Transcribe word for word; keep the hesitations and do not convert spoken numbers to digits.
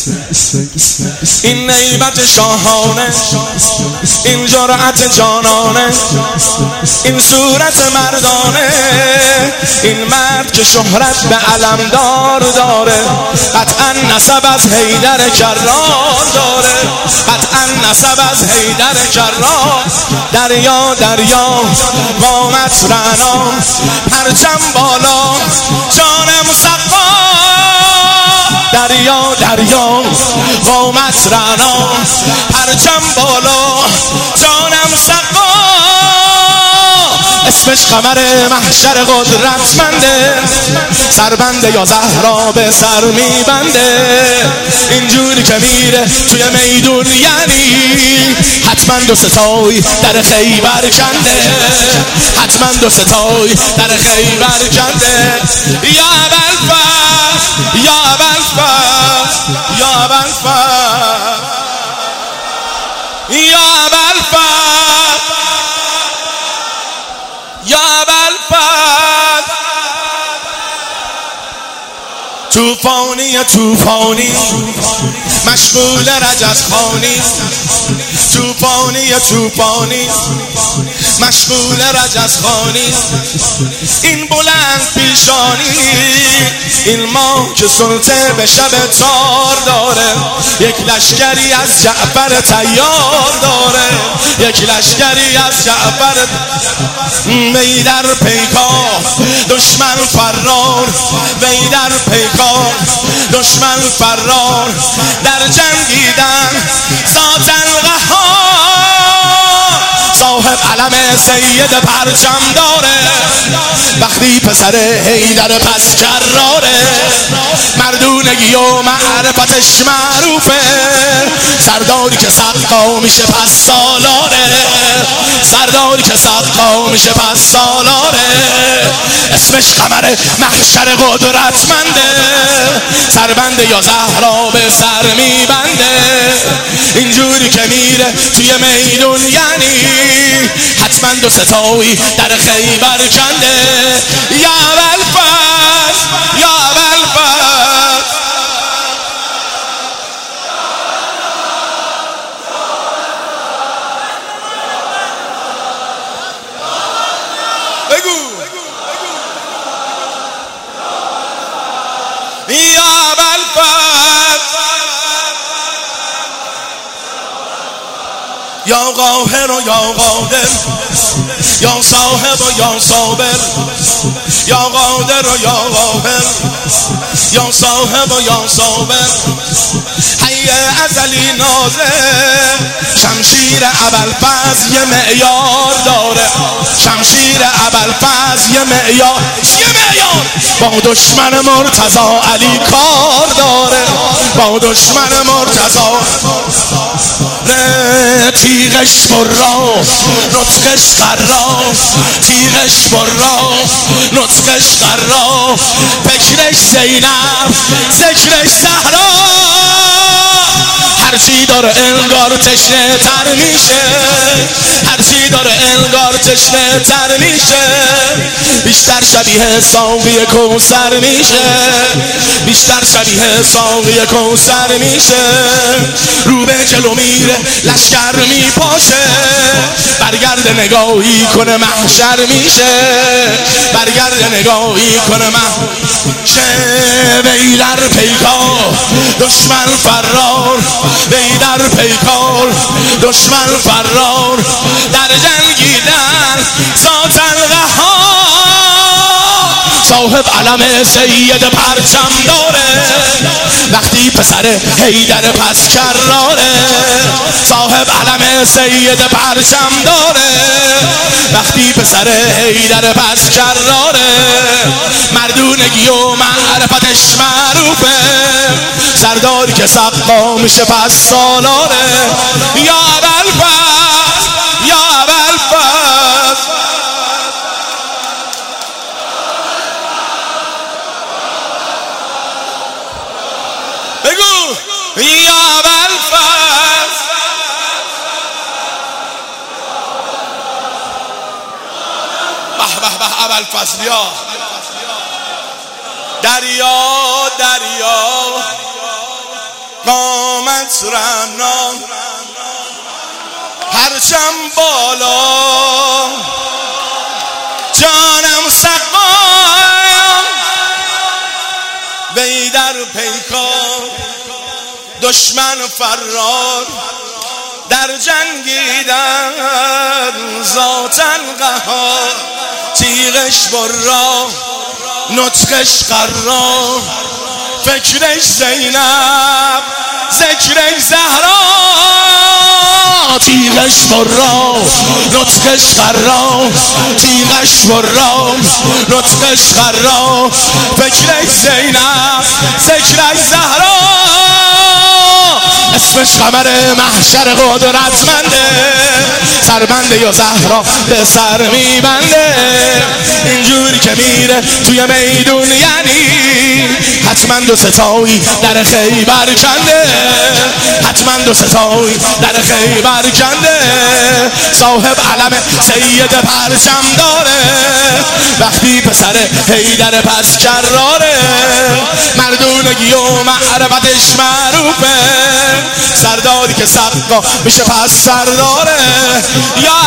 این نیبت شاهانه، این جرأت جانانه، این صورت مردانه، این مرد که شهرت به علمدار داره، قطعا نسب از حیدر کرار داره، قطعا نسب از حیدر کرار. دریا دریا قامت رعنا، پرچم بالا جان مصفا. دریا دریا قامت رعنا، پرچم بالا جان مصفا. اسمش قمر محشر قدرتمنده، سربنده یا زهرا به سر میبنده. اینجوری که میره توی میدون یعنی حتما دو ستای در خیبر کنده، حتما دو ستای در خیبر کنده. یا ابوالفضل یا ابوالفضل یا ابوالفضل یا ابوالفضل یا ابوالفضل. توفانی توفانی مشغول رجزخوانی، توفانی توفانی مشغول رجزخوانی. این بلند پیشانی، این ماه که سلطه به شب تار داره، یک لشکری از جعفر تیار داره، یک لشکری از جعفر. وی در پیکار دشمن فرار، وی در پیکار دشمن فرار. در جنگیدن ذات القهار، صاحب علم سید پرچم داره. وقتی پسر حیدر پس کراره، مردونگی و معرفتش معروفه. سرداری که سقا میشه پس سالاره، سرداری که سقا میشه پس سالاره. اسمش قمر محشر قدرتمنده، سربنده یا زهرا به سر میبنده. اینجوری که میره توی میدون یعنی حتما دو ستایی در خیبر کنده. یا ابوالفضل یا ابوالفضل. بگو یا ابوالفضل یا قاهر و یا قادر، یا صاحب و یا صابر، یا قادر و یا قاهر، یا صاحب و یا صابر. حی ازلی ناظر، شمشیر ابوالفضل یه معیار داره، شمشیر ابوالفضل یه معیار. چیه معیار؟ با دشمن مرتضی علی کار داره، با دشمن مرتضی. تیغش برا نطقش قرا، تیغش برا نطقش قرا. فکرش زینب ذکرش زهرا، هرچی داره انگار تشنه تر میشه، هرچی داره انگار تشنه تر میشه. بیشتر شبیه ساقی کوثر میشه، بیشتر شبیه ساقی کوثر میشه. رو به جلو میره لشکر میپاشه، برگرد نگاهی کنه محشر میشه، برگرد نگاهی کنه محشر. وی در پیکار دشمن فرار، وی در پیکار دشمن فرار. در جنگیدن ذات القهار، صاحب علم سید پرچم داره. وقتی پسر حیدر پس کراره، صاحب علم سید پرچم داره. وقتی پسر حیدر پس کراره، مردونگی و معرفتش معروفه. سرداری که سقا میشه پس سالاره. یا ابوالفضل یا ابوالفضل. بگو یا ابوالفضل. به به به ابوالفضلیا. دریا دریا آمدت رعنا پرچم بالا جانم سقا وی در پیکار دشمن فرار در جنگیدن ذاتن قهار تیغش برا نطقش قرار فکرش زینب ذکرش زهرا تیغش برا نطقش قرار تیغش برا نطقش قرار فکرش زینب ذکرش زهرا اسمش قمر محشر قدرتمنده سربنده یا زهرا به سر میبنده اینجوری که میره توی میدون یعنی حتما دو ستایی در خیبر کنده حتما دو ستایی در خیبر کنده صاحب علم سید پرچم داره وقتی پسر حیدر پس کراره مردونگی و معرفتش معروفه سرداری که سقا میشه پس سرداره یا